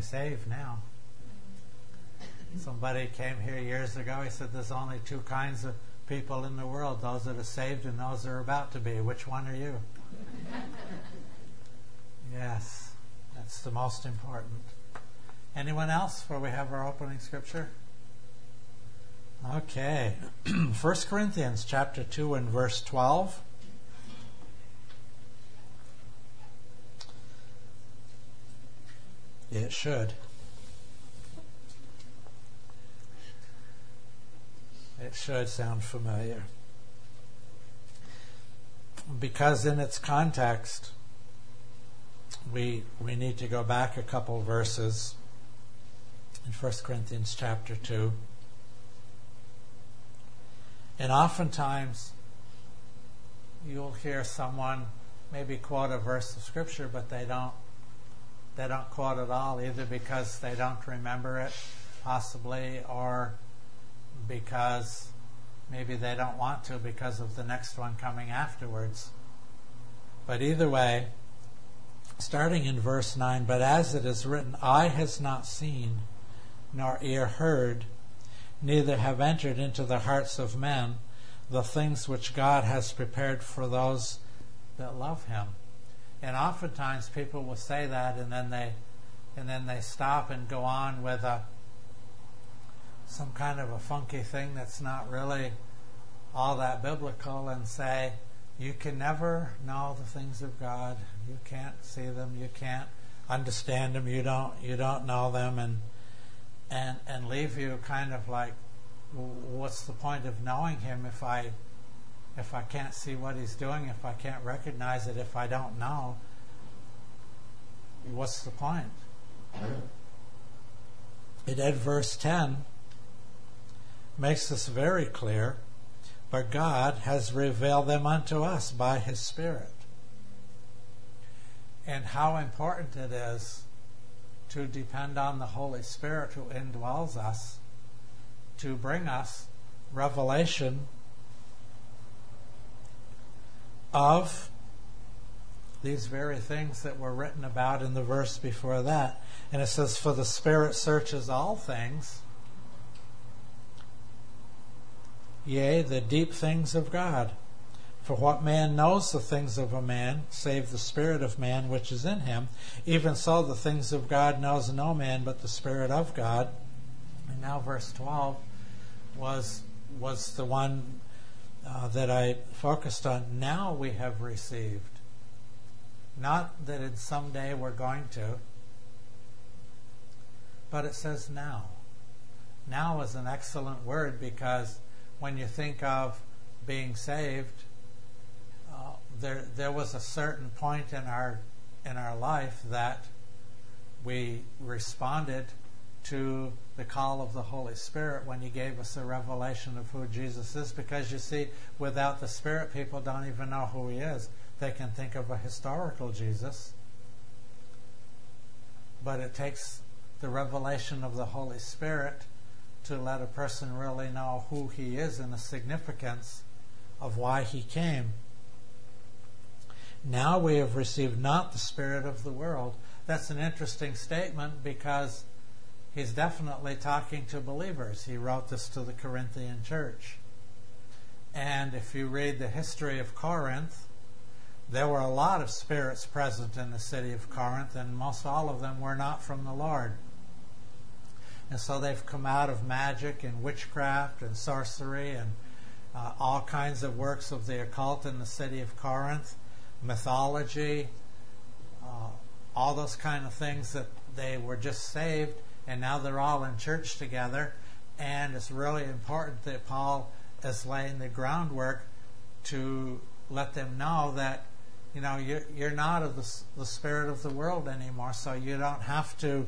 only saved now. Somebody came here years ago. He said there's only two kinds of people in the world, those that are saved and those that are about to be. Which one are you? Yes, that's the most important. Anyone else before we have our opening scripture? Okay. 1 Corinthians chapter 2 and verse 12. It should. It should sound familiar. Because in its context, we need to go back a couple verses in 1 Corinthians chapter 2. And oftentimes, you'll hear someone maybe quote a verse of Scripture, but they don't quote it all, either because they don't remember it, possibly, or because maybe they don't want to because of the next one coming afterwards. But either way, starting in verse 9, but as it is written, eye has not seen, nor ear heard, neither have entered into the hearts of men the things which God has prepared for those that love Him. And oftentimes people will say that, and then they stop and go on with some kind of a funky thing that's not really all that biblical, and say, you can never know the things of God. You can't see them. You can't understand them. You don't know them, and leave you kind of like, what's the point of knowing Him if I can't see what He's doing, if I can't recognize it, if I don't know? What's the point? And at verse 10 makes this very clear. But God has revealed them unto us by His Spirit. And how important it is to depend on the Holy Spirit who indwells us to bring us revelation of these very things that were written about in the verse before that. And it says, for the Spirit searches all things, yea, the deep things of God. For what man knows the things of a man, save the spirit of man which is in him? Even so the things of God knows no man but the Spirit of God. And now verse 12 was the one that I focused on. Now we have received. Not that in some day we're going to, but it says now. Now is an excellent word, because when you think of being saved, there was a certain point in our life that we responded to the call of the Holy Spirit when He gave us a revelation of who Jesus is. Because you see, without the Spirit, people don't even know who He is. They can think of a historical Jesus, but it takes the revelation of the Holy Spirit to let a person really know who He is and the significance of why He came. Now we have received not the spirit of the world. That's an interesting statement, because he's definitely talking to believers. He wrote this to the Corinthian church. And if you read the history of Corinth, there were a lot of spirits present in the city of Corinth, and most all of them were not from the Lord. And so they've come out of magic and witchcraft and sorcery and all kinds of works of the occult in the city of Corinth, mythology, all those kind of things, that they were just saved, and now they're all in church together. And it's really important that Paul is laying the groundwork to let them know that, you're not of the spirit of the world anymore, so you don't have to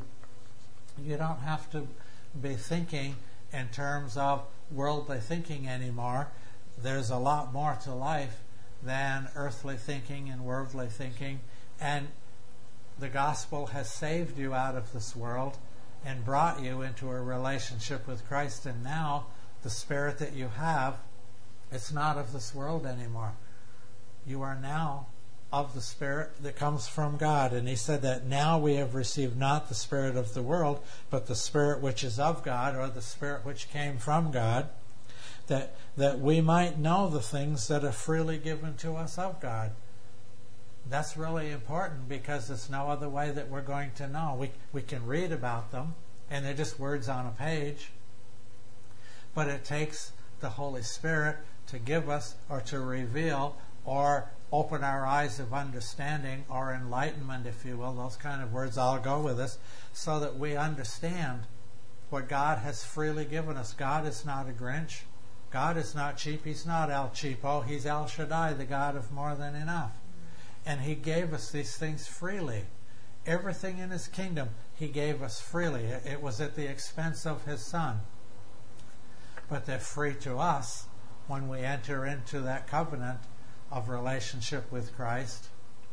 be thinking in terms of worldly thinking anymore. There's a lot more to life than earthly thinking and worldly thinking, and the gospel has saved you out of this world and brought you into a relationship with Christ. And now the spirit that you have, it's not of this world anymore. You are now of the Spirit that comes from God. And he said that now we have received not the spirit of the world, but the Spirit which is of God, or the Spirit which came from God, that we might know the things that are freely given to us of God. That's really important, because there's no other way that we're going to know. We can read about them, and they're just words on a page, but it takes the Holy Spirit to give us, or to reveal, or open our eyes of understanding, or enlightenment, if you will. Those kind of words all go with us, so that we understand what God has freely given us. God is not a Grinch. God is not cheap. He's not El Cheapo. He's El Shaddai, the God of more than enough. And he gave us these things freely. Everything in his kingdom he gave us freely. It was at the expense of his Son. But they're free to us when we enter into that covenant of relationship with Christ.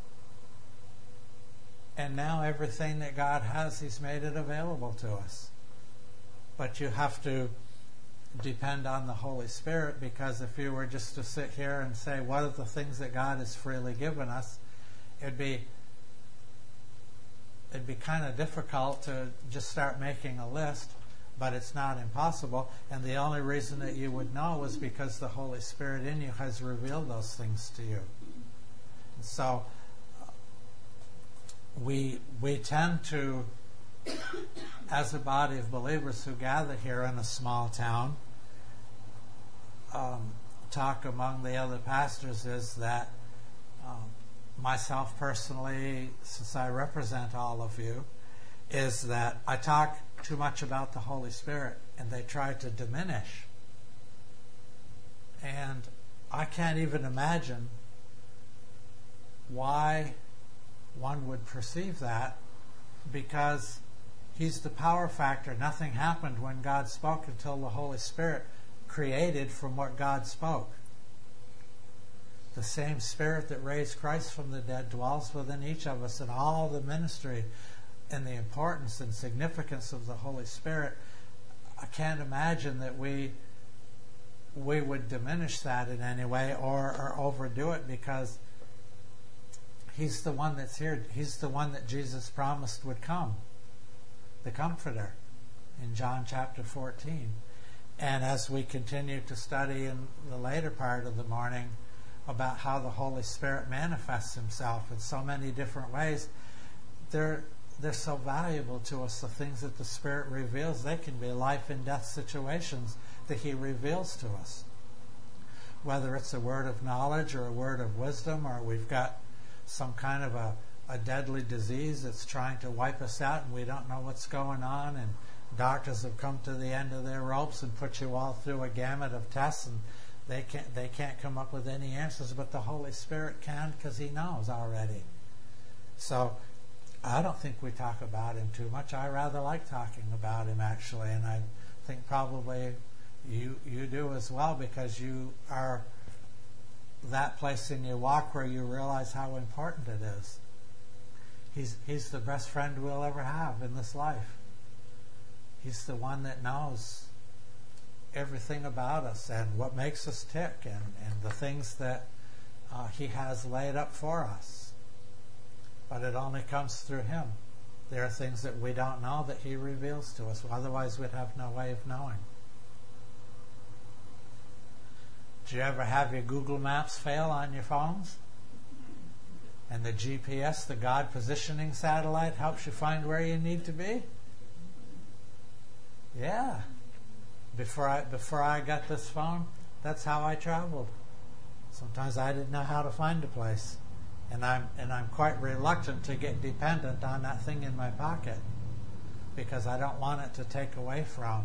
And now everything that God has, he's made it available to us. But you have to depend on the Holy Spirit, because if you were just to sit here and say, what are the things that God has freely given us, it'd be kind of difficult to just start making a list. But it's not impossible, and the only reason that you would know is because the Holy Spirit in you has revealed those things to you. And so we tend to, as a body of believers who gather here in a small town, talk among the other pastors is that myself personally, since I represent all of you, is that I talk too much about the Holy Spirit, and they try to diminish. And I can't even imagine why one would perceive that, because he's the power factor. Nothing happened when God spoke until the Holy Spirit created from what God spoke. The same Spirit that raised Christ from the dead dwells within each of us, and all the ministry and the importance and significance of the Holy Spirit, I can't imagine that we would diminish that in any way or overdo it, because he's the one that's here. He's the one that Jesus promised would come, the Comforter, in John chapter 14. And as we continue to study in the later part of the morning about how the Holy Spirit manifests himself in so many different ways, they're so valuable to us, the things that the Spirit reveals. They can be life and death situations that he reveals to us. Whether it's a word of knowledge or a word of wisdom, or we've got some kind of a deadly disease that's trying to wipe us out and we don't know what's going on, and doctors have come to the end of their ropes and put you all through a gamut of tests, and they can't come up with any answers, but the Holy Spirit can, because he knows already. So I don't think we talk about him too much. I rather like talking about him, actually, and I think probably you do as well, because you are that place in your walk where you realize how important it is. He's the best friend we'll ever have in this life. He's the one that knows everything about us and what makes us tick, and the things that he has laid up for us. But it only comes through him. There are things that we don't know that he reveals to us. Otherwise, we'd have no way of knowing. Do you ever have your Google Maps fail on your phones? And the GPS, the God positioning satellite, helps you find where you need to be? Yeah. Before I got this phone, that's how I traveled. Sometimes I didn't know how to find a place. And I'm quite reluctant to get dependent on that thing in my pocket, because I don't want it to take away from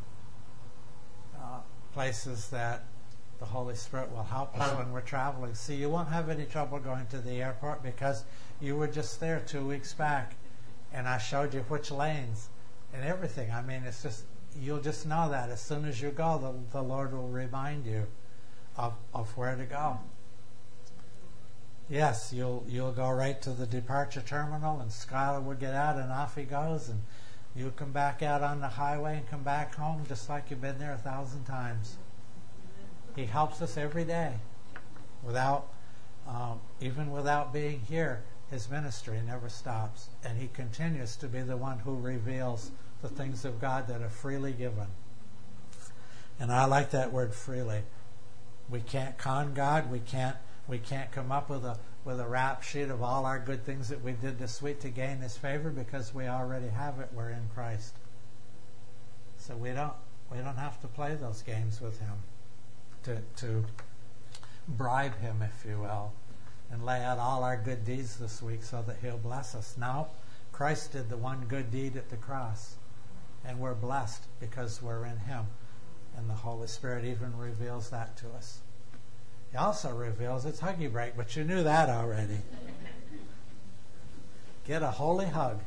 places that the Holy Spirit will help us when we're traveling. See, you won't have any trouble going to the airport, because you were just there 2 weeks back, and I showed you which lanes and everything. I mean, it's just, you'll just know that as soon as you go, the Lord will remind you of where to go. Yes, you'll go right to the departure terminal, and Skylar will get out, and off he goes, and you'll come back out on the highway and come back home just like you've been there 1,000 times. He helps us every day without Even without being here, his ministry never stops, and he continues to be the one who reveals the things of God that are freely given. And I like that word, freely. We can't con God. We can't come up with a rap sheet of all our good things that we did this week to gain his favor, because we already have it. We're in Christ. So we don't have to play those games with him to bribe him, if you will, and lay out all our good deeds this week so that he'll bless us. Now, Christ did the one good deed at the cross, and we're blessed because we're in him. And the Holy Spirit even reveals that to us. He also reveals it's huggy break, but you knew that already. Get a holy hug.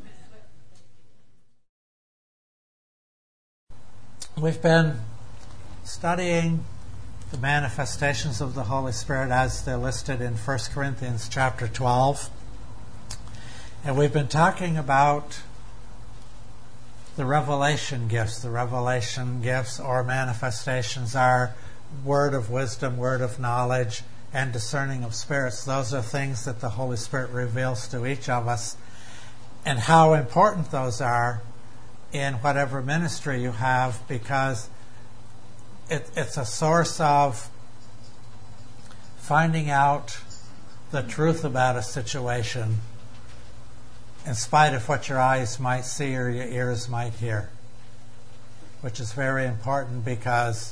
We've been studying the manifestations of the Holy Spirit as they're listed in 1 Corinthians chapter 12. And we've been talking about the revelation gifts. The revelation gifts or manifestations are word of wisdom, word of knowledge, and discerning of spirits. Those are things that the Holy Spirit reveals to each of us, and how important those are in whatever ministry you have, because it's a source of finding out the truth about a situation in spite of what your eyes might see or your ears might hear, which is very important, because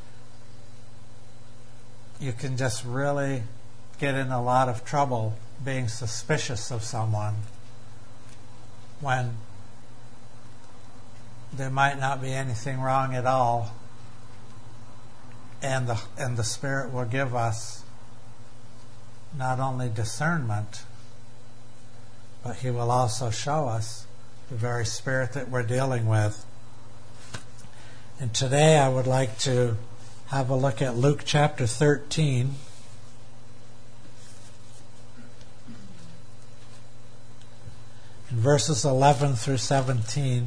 you can just really get in a lot of trouble being suspicious of someone when there might not be anything wrong at all, and the Spirit will give us not only discernment, but he will also show us the very spirit that we're dealing with. And today I would like to have a look at Luke chapter 13. In verses 11 through 17.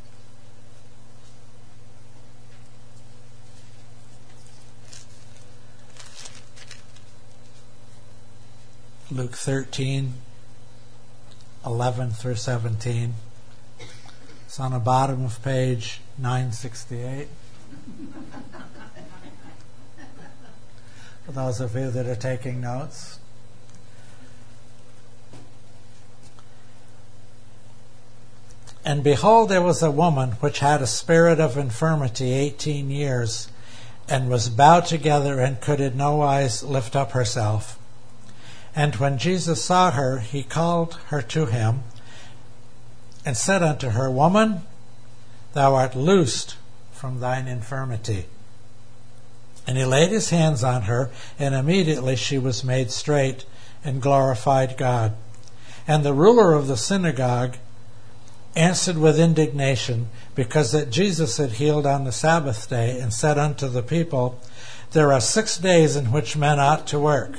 Luke 13, 11 through 17. It's on the bottom of page 968. For those of you that are taking notes. And behold, there was a woman which had a spirit of infirmity 18 years, and was bowed together, and could in no wise lift up herself. And when Jesus saw her, he called her to him, and said unto her, Woman, thou art loosed from thine infirmity. And he laid his hands on her, and immediately she was made straight, and glorified God. And the ruler of the synagogue answered with indignation, because that Jesus had healed on the Sabbath day, and said unto the people, There are 6 days in which men ought to work.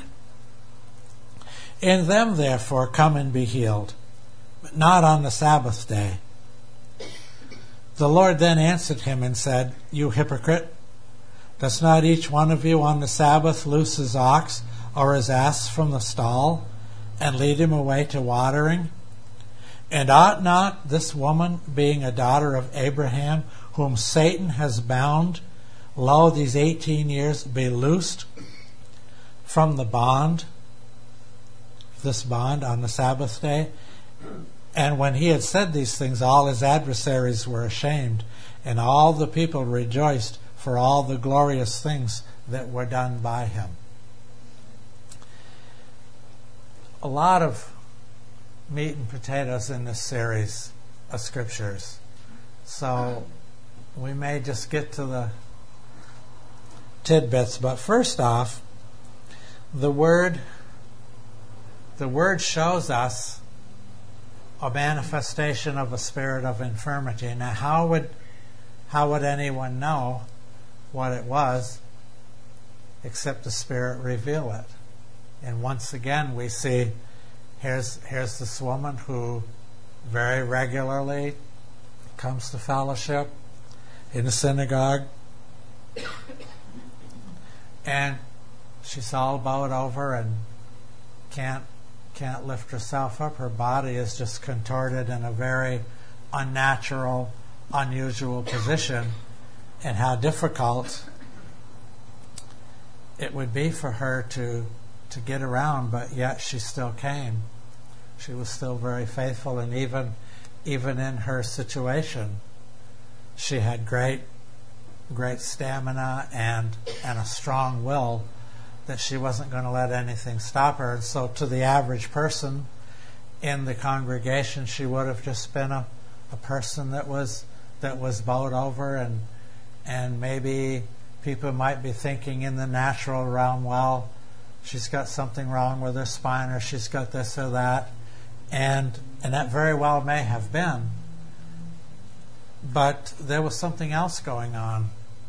In them, therefore, come and be healed, but not on the Sabbath day. The Lord then answered him and said, You hypocrite, does not each one of you on the Sabbath loose his ox or his ass from the stall, and lead him away to watering? And ought not this woman, being a daughter of Abraham, whom Satan has bound, lo, these 18 years, be loosed from the bond, this bond on the Sabbath day? And when he had said these things, all his adversaries were ashamed, and all the people rejoiced for all the glorious things that were done by him. A lot of meat and potatoes in this series of scriptures. So we may just get to the tidbits. But first off, the word shows us a manifestation of a spirit of infirmity. Now, how would anyone know what it was except the Spirit reveal it? And once again, we see here's this woman who very regularly comes to fellowship in the synagogue, and she's all bowed over, and can't lift herself up. Her body is just contorted in a very unnatural, unusual position, and how difficult it would be for her to get around, but yet she still came. She was still very faithful, and even in her situation, she had great stamina and a strong will that she wasn't going to let anything stop her. And so to the average person in the congregation, she would have just been a person that was bowed over, and maybe people might be thinking in the natural realm, well, she's got something wrong with her spine, or she's got this or that, and that very well may have been. But there was something else going on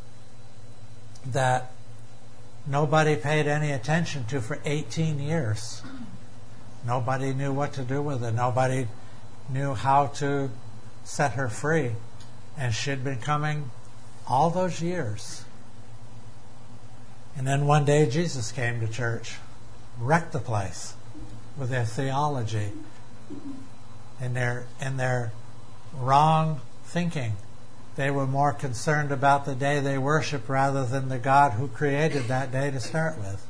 that nobody paid any attention to for 18 years. Nobody knew what to do with it. Nobody knew how to set her free. And she had been coming all those years. And then one day Jesus came to church, wrecked the place with their theology and their wrong thinking. They were more concerned about the day they worshiped rather than the God who created that day to start with.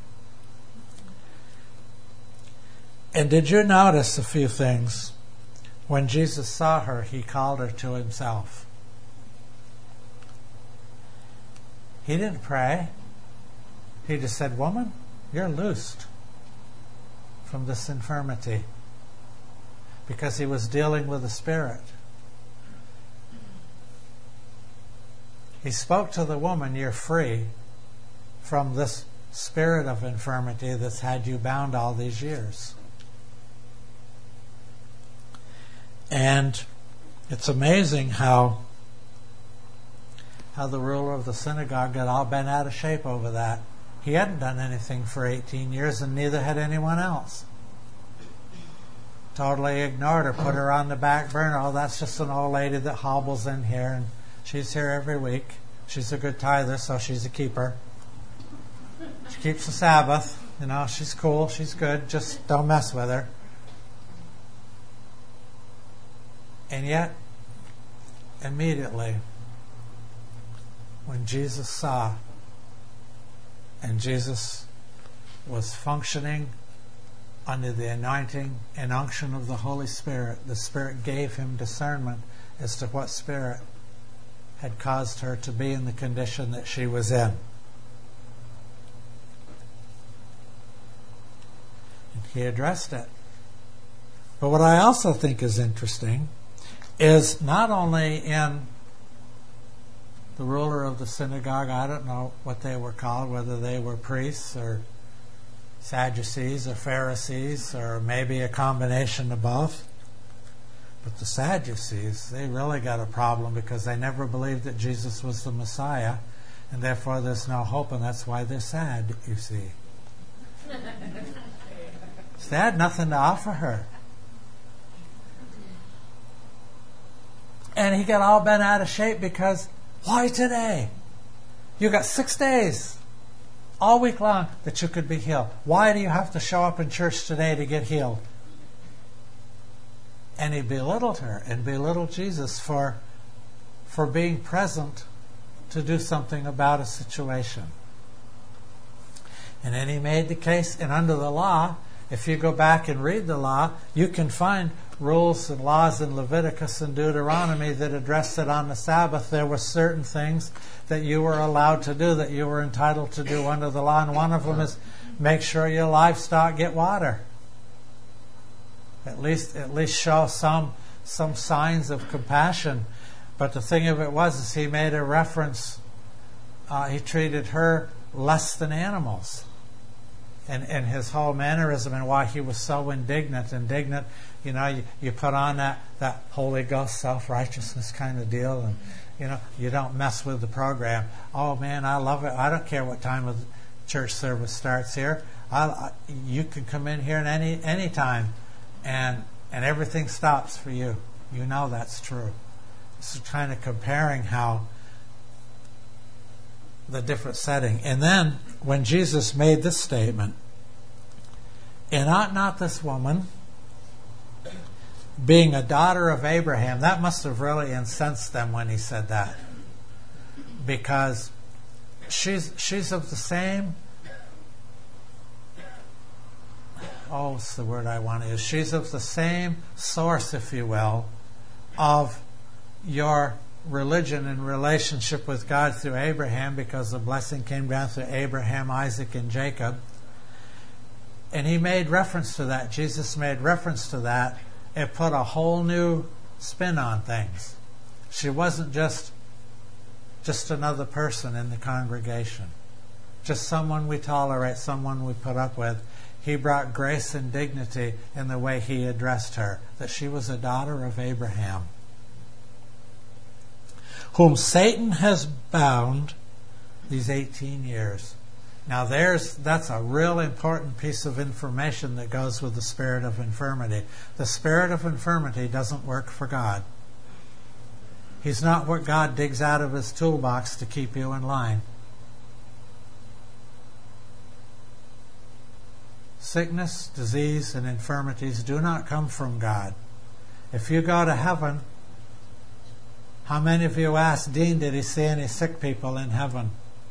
And did you notice a few things? When Jesus saw her, he called her to himself. He didn't pray. He just said, "Woman, you're loosed from this infirmity," because he was dealing with the spirit. He spoke to the woman, "You're free from this spirit of infirmity that's had you bound all these years." And it's amazing how the ruler of the synagogue got all bent out of shape over that. He hadn't done anything for 18 years, and neither had anyone else. Totally ignored her, put her on the back burner. "Oh, that's just an old lady that hobbles in here, and she's here every week. She's a good tither, so she's a keeper. She keeps the Sabbath. She's cool, she's good. Just don't mess with her." And yet, immediately, when Jesus saw, and Jesus was functioning under the anointing and unction of the Holy Spirit, the Spirit gave him discernment as to what spirit had caused her to be in the condition that she was in. And he addressed it. But what I also think is interesting is not only in the ruler of the synagogue, I don't know what they were called, whether they were priests or Sadducees or Pharisees or maybe a combination of both. But the Sadducees, they really got a problem because they never believed that Jesus was the Messiah, and therefore there's no hope, and that's why they're sad, you see. So they had nothing to offer her. And he got all bent out of shape because, why today? You got 6 days, all week long, that you could be healed. Why do you have to show up in church today to get healed? And he belittled her and belittled Jesus for being present to do something about a situation. And then he made the case, and under the law, if you go back and read the law, you can find rules and laws in Leviticus and Deuteronomy that addressed that on the Sabbath there were certain things that you were allowed to do, that you were entitled to do under the law. And one of them is make sure your livestock get water. At least show some signs of compassion. But the thing of it was is he made a reference. He treated her less than animals. And his whole mannerism and why he was so indignant, you put on that Holy Ghost self-righteousness kind of deal, and you don't mess with the program. Oh man, I love it. I don't care what time of the church service starts here. You can come in here at any time, and everything stops for you. You know that's true. So kind of comparing how the different setting. And then when Jesus made this statement, And ought not this woman, being a daughter of Abraham, that must have really incensed them when he said that. Because she's of the same, what's the word I want to use? She's of the same source, if you will, of your religion and relationship with God through Abraham, because the blessing came down through Abraham, Isaac, and Jacob. And he made reference to that. Jesus made reference to that. It put a whole new spin on things. She wasn't just another person in the congregation, just someone we tolerate, someone we put up with. He brought grace and dignity in the way he addressed her, that she was a daughter of Abraham, whom Satan has bound these 18 years. Now that's a real important piece of information that goes with the spirit of infirmity. The spirit of infirmity doesn't work for God. He's not what God digs out of his toolbox to keep you in line. Sickness, disease, and infirmities do not come from God. If you go to heaven, how many of you asked Dean, did he see any sick people in heaven?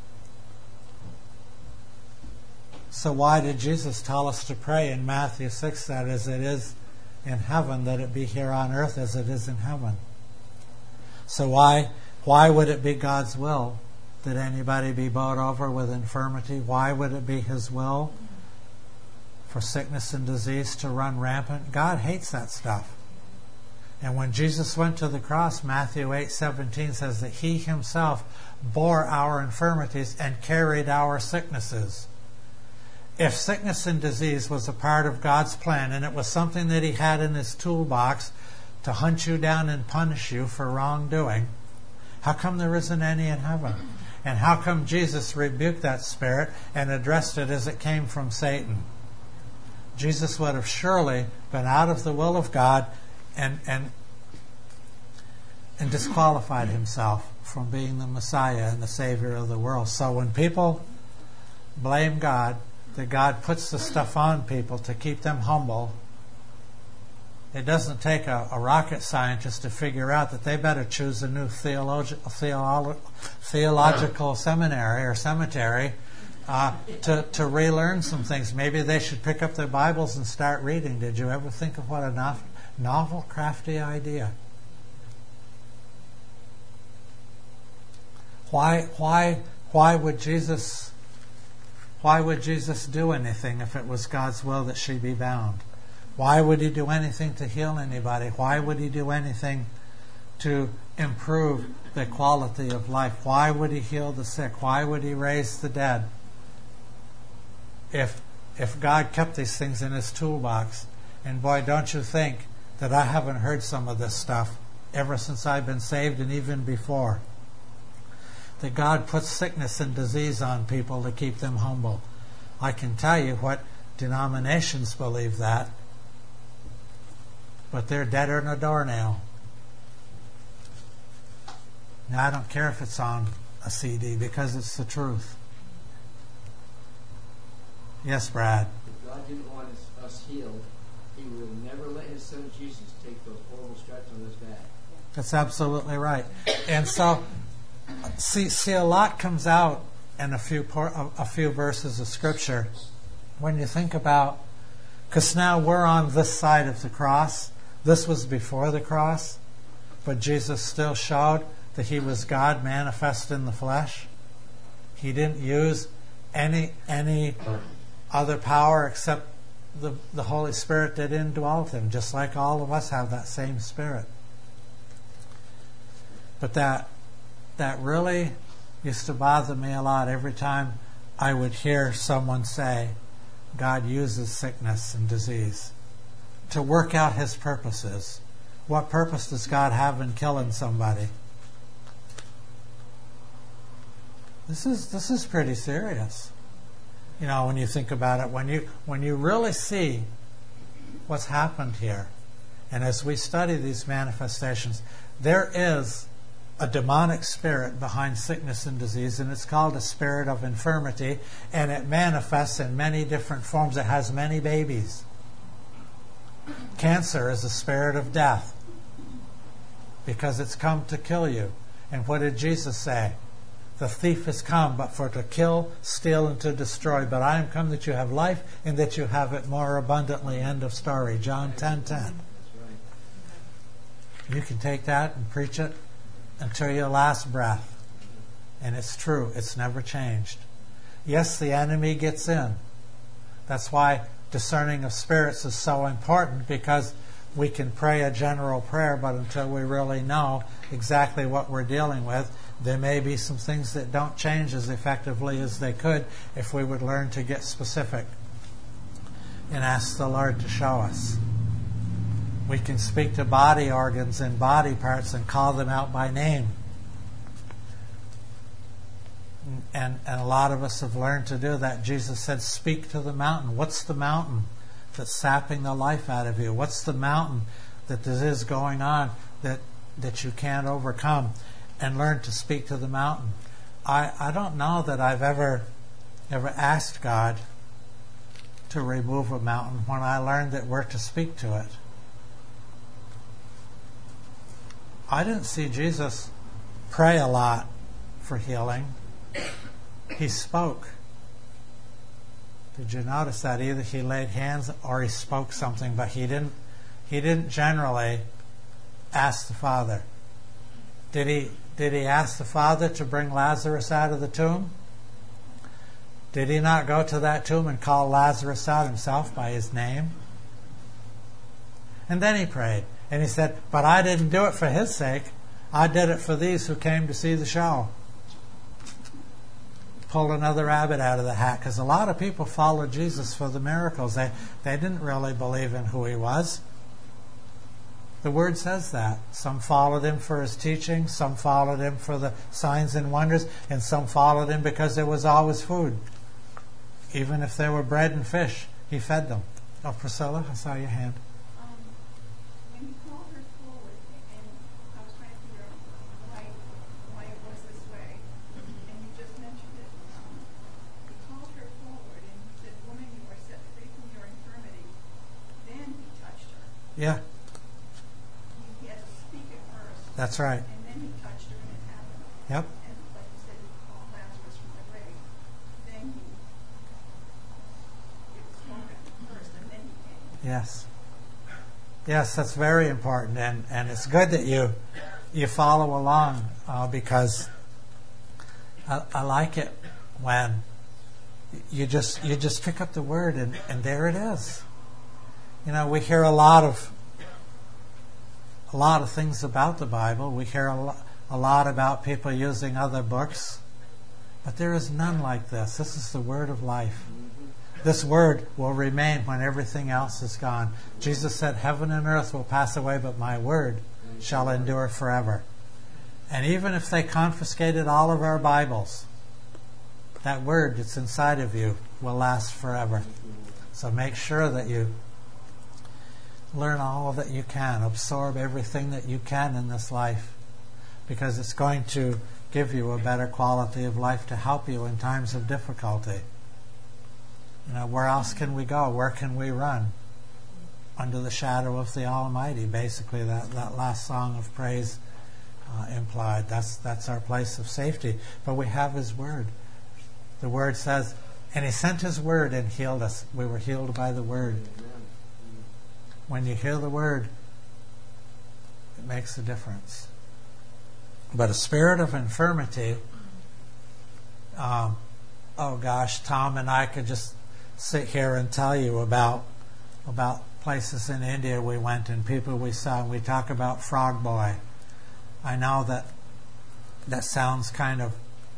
So why did Jesus tell us to pray in Matthew 6 that as it is in heaven, that it be here on earth as it is in heaven? So why would it be God's will that anybody be bowed over with infirmity? Why would it be his will for sickness and disease to run rampant? God hates that stuff. And when Jesus went to the cross, Matthew 8:17 says that he himself bore our infirmities and carried our sicknesses. If sickness and disease was a part of God's plan, and it was something that he had in his toolbox to hunt you down and punish you for wrongdoing, how come there isn't any in heaven? And how come Jesus rebuked that spirit and addressed it as it came from Satan? Jesus would have surely been out of the will of God and disqualified himself from being the Messiah and the Savior of the world. So when people blame God, that God puts the stuff on people to keep them humble, it doesn't take a rocket scientist to figure out that they better choose a new theological seminary or cemetery to relearn some things. Maybe they should pick up their Bibles and start reading. Did you ever think of what a novel, crafty idea? Why would Jesus do anything if it was God's will that she be bound? Why would he do anything to heal anybody? Why would he do anything to improve the quality of life? Why would he heal the sick? Why would he raise the dead? If God kept these things in his toolbox, and boy, don't you think that I haven't heard some of this stuff ever since I've been saved and even before. That God puts sickness and disease on people to keep them humble. I can tell you what denominations believe that, but they're deader than a doornail. Now, I don't care if it's on a CD because it's the truth. Yes, Brad? If God didn't want us healed, he would never let his son Jesus take those horrible stripes on his back. That's absolutely right. And so, see, a lot comes out in a few verses of Scripture when you think about, because now we're on this side of the cross. This was before the cross, but Jesus still showed that he was God manifest in the flesh. He didn't use any other power except the Holy Spirit that indwelt him, just like all of us have that same Spirit. But that really used to bother me a lot every time I would hear someone say, God uses sickness and disease to work out his purposes. What purpose does God have in killing somebody? This is pretty serious. You know, when you think about it, when you really see what's happened here, and as we study these manifestations, there is a demonic spirit behind sickness and disease, and it's called a spirit of infirmity, and it manifests in many different forms. It has many babies. Cancer is a spirit of death because it's come to kill you. And what did Jesus say? The thief has come but for to kill, steal, and to destroy. But I am come that you have life and that you have it more abundantly. End of story. John 10:10. You can take that and preach it until your last breath. And it's true. It's never changed. Yes, the enemy gets in. That's why discerning of spirits is so important, because we can pray a general prayer, but until we really know exactly what we're dealing with, there may be some things that don't change as effectively as they could if we would learn to get specific and ask the Lord to show us. We can speak to body organs and body parts and call them out by name. And a lot of us have learned to do that. Jesus said, speak to the mountain. What's the mountain that's sapping the life out of you? What's the mountain that there is going on that you can't overcome? And learn to speak to the mountain. I don't know that I've ever asked God to remove a mountain when I learned that we're to speak to it. I didn't see Jesus pray a lot for healing. He spoke. Did you notice that? Either he laid hands or he spoke something, but he didn't generally ask the Father. Did he ask the Father to bring Lazarus out of the tomb? Did he not go to that tomb and call Lazarus out himself by his name? And then he prayed. And he said, but I didn't do it for his sake. I did it for these who came to see the show. Pulled another rabbit out of the hat, because a lot of people followed Jesus for the miracles. They didn't really believe in who he was. The Word says that. Some followed him for his teaching, some followed him for the signs and wonders, and some followed him because there was always food. Even if there were bread and fish, he fed them. Oh, Priscilla, I saw your hand. When he called her forward, and I was trying to figure out why it was this way, and you just mentioned it. He called her forward, and he said, woman, you are set free from your infirmity. Then he touched her. Yeah. That's right. And then he touched her and it happened. Yep. And like you said, he called Lazarus from the grave. Then it was spoken first and then he came. Yes. Yes, that's very important. And it's good that you follow along because I like it when you just pick up the Word and there it is. You know, we hear a lot of things about the Bible. We hear a lot about people using other books. But there is none like this. This is the Word of life. This Word will remain when everything else is gone. Jesus said, heaven and earth will pass away, but my Word shall endure forever. And even if they confiscated all of our Bibles, that Word that's inside of you will last forever. So make sure that you learn all that you can. Absorb everything that you can in this life, because it's going to give you a better quality of life to help you in times of difficulty. You know, where else can we go? Where can we run? Under the shadow of the Almighty. Basically, that last song of praise implied. That's our place of safety. But we have His Word. The Word says, and He sent His Word and healed us. We were healed by the Word. When you hear the Word, it makes a difference. But a spirit of infirmity, oh gosh, Tom and I could just sit here and tell you about places in India we went and people we saw, and we talk about Frog Boy. I know that sounds kind of,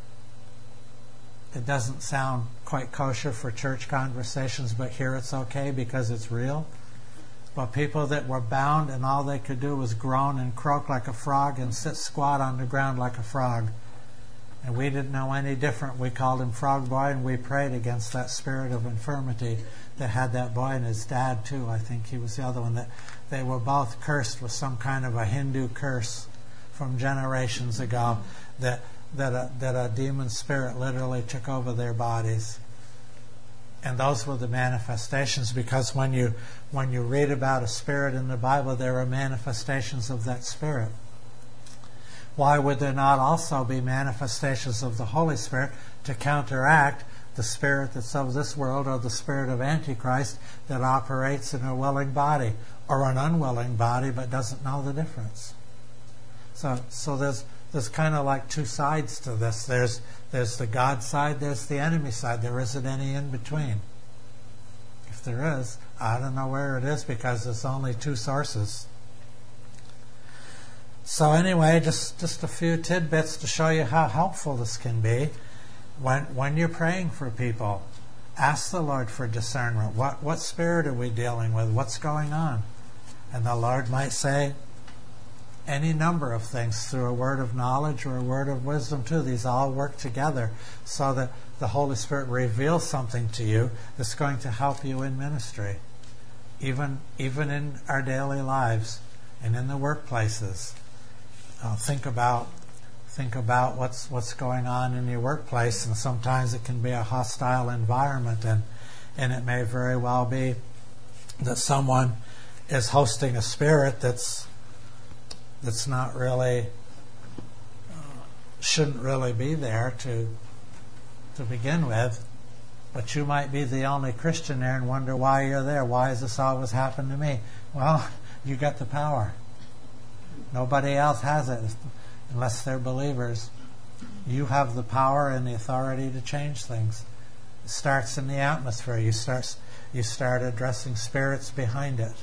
it doesn't sound quite kosher for church conversations, but here it's okay because it's real. But people that were bound and all they could do was groan and croak like a frog and sit squat on the ground like a frog. And we didn't know any different. We called him Frog Boy, and we prayed against that spirit of infirmity that had that boy, and his dad too. I think he was the other one. That they were both cursed with some kind of a Hindu curse from generations ago that a demon spirit literally took over their bodies. And those were the manifestations, because when you read about a spirit in the Bible, there are manifestations of that spirit. Why would there not also be manifestations of the Holy Spirit to counteract the spirit that's of this world, or the spirit of Antichrist that operates in a willing body or an unwilling body but doesn't know the difference? So there's kind of like two sides to this. There's the God side, there's the enemy side. There isn't any in between. If there is, I don't know where it is, because there's only two sources. So anyway, just a few tidbits to show you how helpful this can be. When you're praying for people, ask the Lord for discernment. What spirit are we dealing with? What's going on? And the Lord might say any number of things through a word of knowledge or a word of wisdom too. These all work together so that the Holy Spirit reveals something to you that's going to help you in ministry, even in our daily lives and in the workplaces. Think about what's going on in your workplace, and sometimes it can be a hostile environment, and it may very well be that someone is hosting a spirit that's not really shouldn't really be there to begin with, but you might be the only Christian there and wonder why you're there. Why does this always happen to me? Well, you got the power. Nobody else has it unless they're believers. You have the power and the authority to change things. It starts in the atmosphere. You start addressing spirits behind it.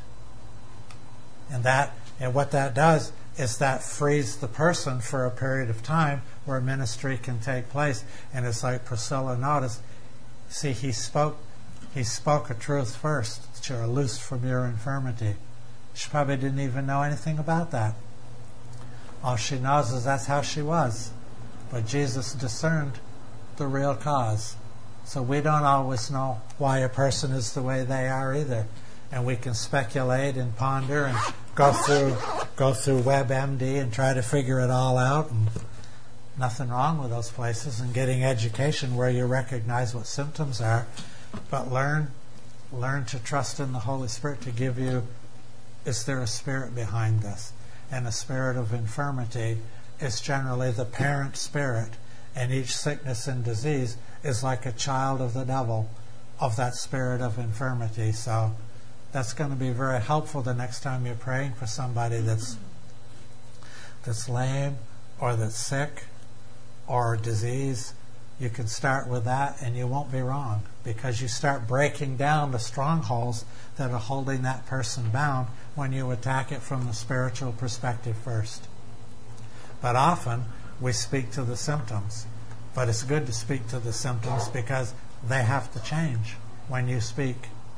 And what that does is that frees the person for a period of time where ministry can take place. And it's like Priscilla noticed. See, he spoke a truth first, that you're loosed from your infirmity. She probably didn't even know anything about that. All she knows is that's how she was. But Jesus discerned the real cause. So we don't always know why a person is the way they are either. And we can speculate and ponder and go through WebMD and try to figure it all out. And nothing wrong with those places, and getting education where you recognize what symptoms are. But learn to trust in the Holy Spirit to give you, is there a spirit behind this? And a spirit of infirmity is generally the parent spirit. And each sickness and disease is like a child of the devil, of that spirit of infirmity. So that's going to be very helpful the next time you're praying for somebody that's lame or that's sick or disease. You can start with that and you won't be wrong, because you start breaking down the strongholds that are holding that person bound when you attack it from the spiritual perspective first. But often we speak to the symptoms. But it's good to speak to the symptoms because they have to change when you speak.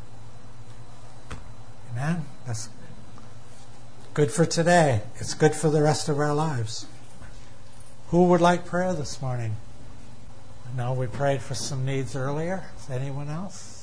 Amen? That's good for today. It's good for the rest of our lives. Who would like prayer this morning? I know we prayed for some needs earlier. Is anyone else?